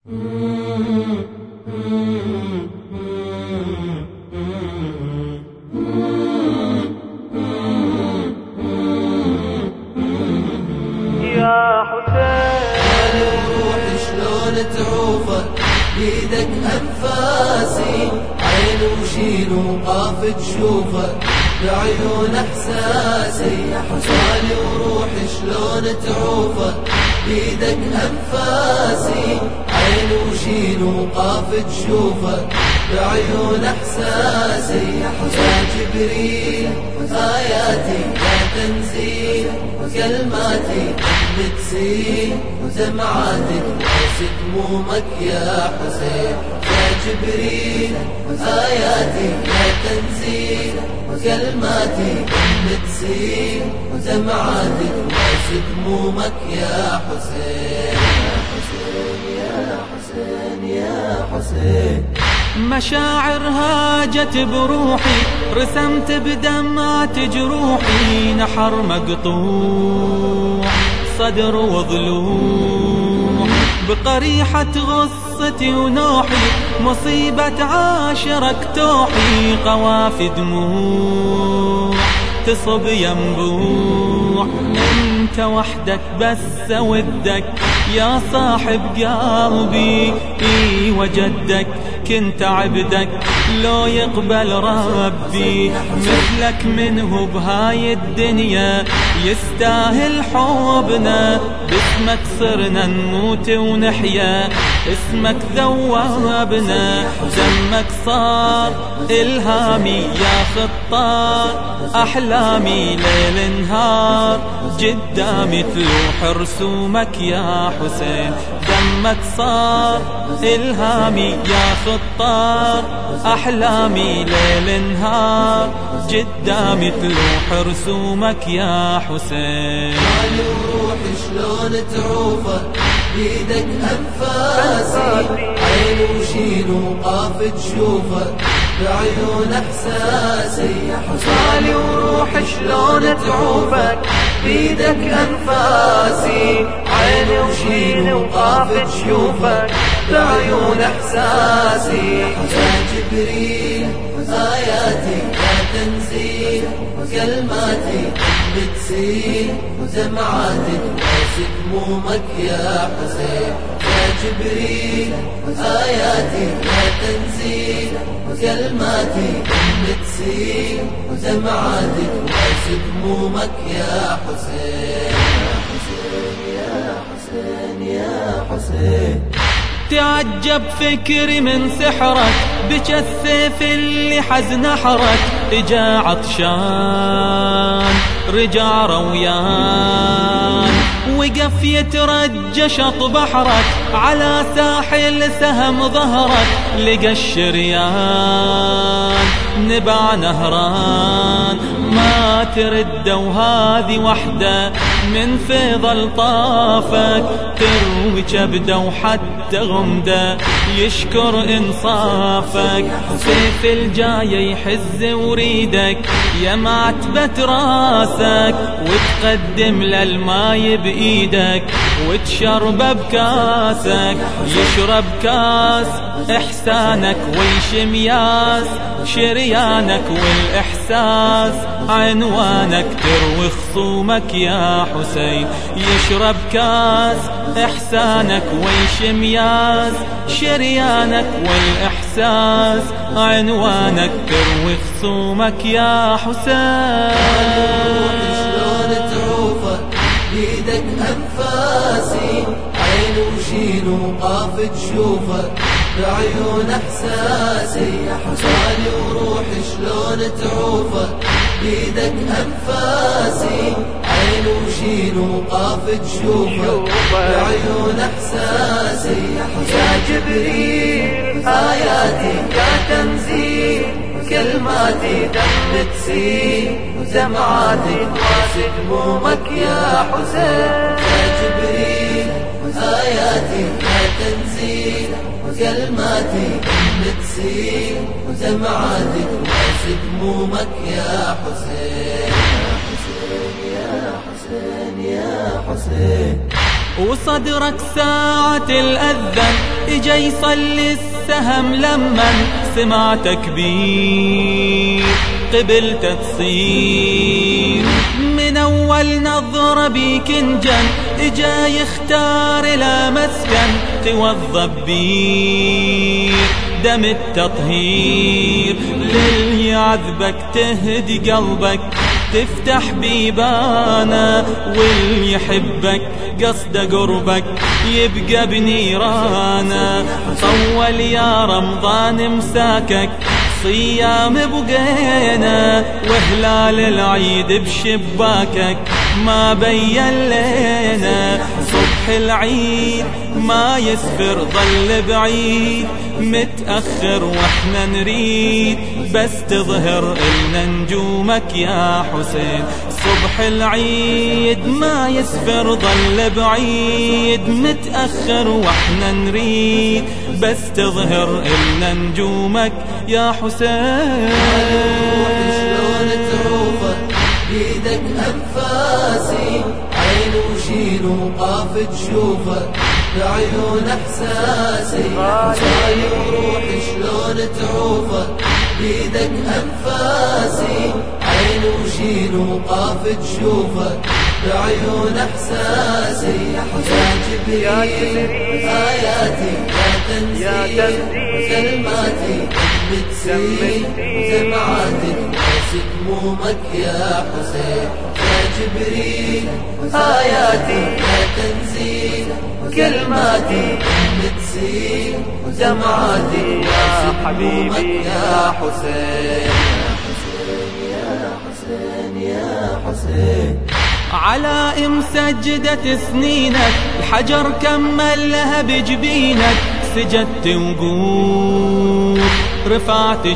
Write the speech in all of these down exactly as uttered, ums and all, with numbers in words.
يا حسين روحي شلون تعوفك بيدك أنفاسي، عين وشين وقاف تشوفك بعيون احساسي. يا حسين وروحي شلون تعوفك بيدك أنفاسي، عين وشين وقاف تشوفك بعيون احساسي. يا حسين جبريل آياتي يا تنزيل كلماتي بتسيل ودمعاتك واسد همومك يا حسين. يا جبريل آياتي يا تنزيل كلماتي بتسيل ودمعاتك واسد همومك يا حسين. يا حسين يا حسين يا حسين. مشاعر هاجت بروحي، رسمت بدمعة جروحي نحر مقطوع صدر وضلوع، بقريحة غصتي ونوحي مصيبة عاشرك توحي. قوافي دموع تصب ينبوع، انت وحدك بس ودك يا صاحب قلبي. اي وجدك كنت عبدك لو يقبل ربي، مثلك منه بهاي الدنيا يستاهل حبنا. باسمك صرنا نموت ونحيا، اسمك ذوبنا. دمك صار إلهامي يا خطار، أحلامي ليل نهار قدامي تلوح رسومك يا حسين. دمك صار إلهامي يا خطار، أحلامي ليل نهار قدامي تلوح رسومك يا حسين. روحي شلون تعوفك بيدك أنفاسي، عين وشين وقاف تشوفك بعيون احساسي. يا حسين وروحي شلون تعوفك بيدك أنفاسي، عين وشين وقاف تشوفك بعيون احساسي. يا جبريل آياتي يا تنزيل كلماتي بتسيل ودمعاتك واسد همومك يا حسين. يا جبريل آياتي يا تنزيل كلماتي بتسيل ودمعاتك واسد همومك يا حسين. يا حسين يا حسين يا حسين. تعجب فكري من سحرك، بك السيف اللي حزن حرك. اجا عطشان رجع رويان، وقف يترجى شط بحرك على ساحل سهم ظهرك. لقى الشريان نبع نهران ما ترد، وهذه وحدة من فيض الطافك تروي كبده وحتى غمده يشكر انصافك. سيف الجاي يحز وريدك يا معتبة راسك، وتقدم للماي بايدك وتشرب بكاسك. يشرب كاس احسانك ويشم ياس شريانك، والاحساس عنوانك تروي خصومك يا حسين. يشرب كاس احسانك ويشم ياس شريانك، والاحساس عنوانك تروي خصومك يا حسين. شلون تعوفك بيدك أنفاسي، عين وشين وقاف تشوفك بعيون احساسي. يا حسين وروحي شلون تعوفك بيدك أنفاسي، عين وشين وقاف تشوفك بعيون احساسي. يا جبريل آياتي يا تنزيل كلماتي دم تسيل ودمعاتي واسد همومك يا حسين. يا جبريل آياتي يا تنزيل كلماتي بتسيل ودمعاتك واسد همومك يا حسين. يا حسين يا حسين يا حسين. وصدرك ساعة الأذن إجا يصلي السهم لمن سمع تكبير قبلت تصير من أول نظرة بيك انجن إجا يختار لا مسكن توظف بيه دم التطهير للي يعذبك تهدي قلبك تفتح بيبانا واللي يحبك قصد قربك يبقى بنيرانا طول يا رمضان مساكك صيام بقينا وهلال العيد بشباكك ما بين لنا صبح العيد ما يسفر ظل بعيد متأخر واحنا نريد بس تظهر إلنا نجومك يا حسين صبح العيد ما يسفر ظل بعيد متأخر واحنا نريد بس تظهر إلنا نجومك يا حسين شلون تعوفك بيدك أنفاسي عين وشين وقاف تشوفك بعيون احساسي جاي وروحي شلون تعوفك بيدك انفاسي عين وشين وقاف تشوفك بعيون احساسي يا جبريل اياتي يا تنزيل كلماتي بتسيل دمعاتي تناسي همومك يا حسين يا جبريل اياتي يا تنزيل كلماتي بتسيل دمعاتي يا حبيبي يا حسين يا حسين يا حسين على مسجدة سنينك الحجر كمل لها بجبينك سجدت وقوم رفعت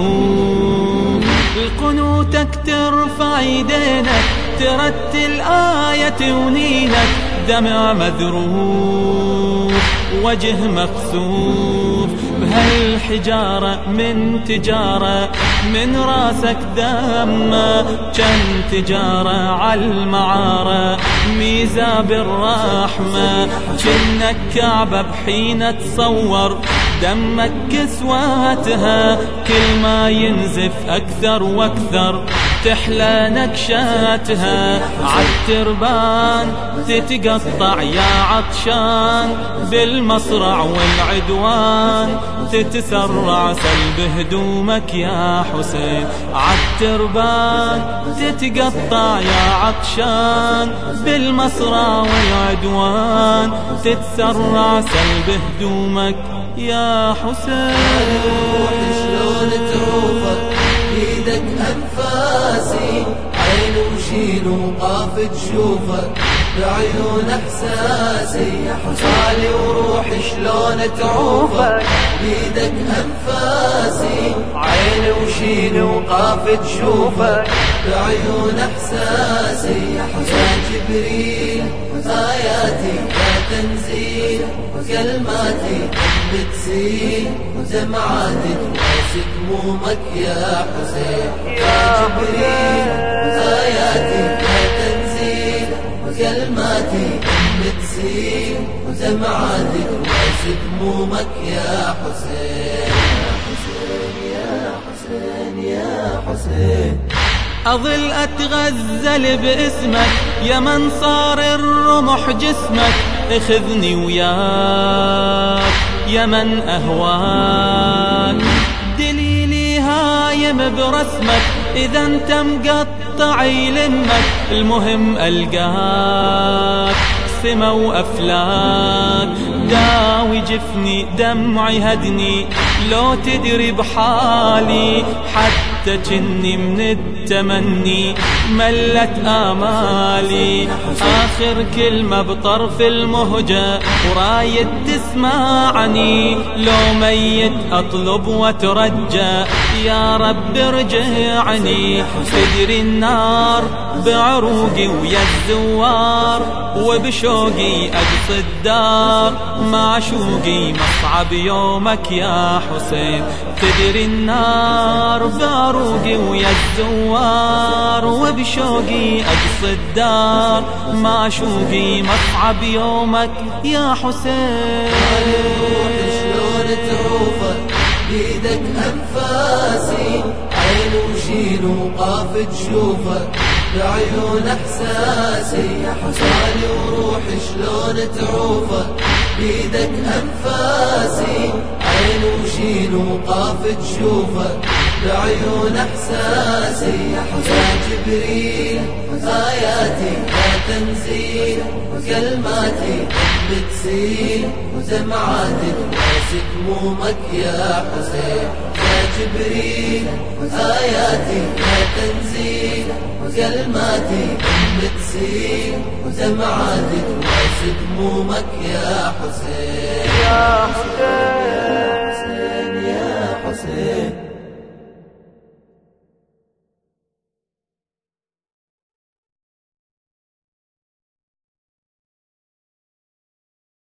جفوف القنوتك ترفع يدينك ترتل آية ونينك دمع مذروف وجه مقصوف بهالحجارة من تجارة من راسك دمه كان تجارة عالمعارة ميزة بالرحمة كنك كعبة بحين تصور دمك كسواتها كل ما ينزف أكثر وأكثر تحلى نكشاتها عالتربان تتقطع يا عطشان بالمصرع والعدوان تتسرع سلب هدومك يا حسين عالتربان تتقطع يا عطشان بالمصرع والعدوان تتسرع سلب هدومك يا حسين شلون تعوفك بيدك أنفاسي عين وشين وقاف تشوفك بعيون احساسي حالي وروحي شلون تعوفك بيدك انفاسي عين وشين وقاف تشوفك بعيون احساسي يا جبريل اياتي يا تنزيل كلماتي بتسيل دمعاتي تناسي همومك يا حسين يا جبريل اياتي يا تنزيل كلماتي بتسيل دمعاتي تناسي همومك يا حسين يا حسين يا حسين أظل أتغزل باسمك يا من صار الرمح جسمك اخذني وياك يا من أهواك دليلي هايم برسمك إذا انت مقطع يلمك المهم ألقاك سما وأفلاك داوي جفني دمعي هدني لو تدري بحالي حتى جني من التمني ملت آمالي آخر كلمة بطرف المهجة ورايد تسمعني لو ميت أطلب وترجى يا رب ارجعني تدري النار بعروقي ويا الزوار وبشوقي أقصد دار معشوقي مصعب يومك يا حسين تدري النار بعروقي عروقي ويا الزوار، وبشوقي أقصد دار معشوقي مصعب يومك يا حسين. شلون تعوفك بيدك أنفاسي، عين وشين وقاف تشوفك بعيون احساسي يا حسين. وروحي شلون تعوفك بيدك أنفاسي، عين وشين وقاف تشوفك بعيون احساسي يا حسين. جبريل آياتي يا تنزيل، وكلماتي بتسيل، ودمعاتي تناسك همومك يا حسين. يا جبريل آياتي يا تنزيل، وكلماتي بتسيل، ودمعاتي تناسك همومك يا حسين. يا حسين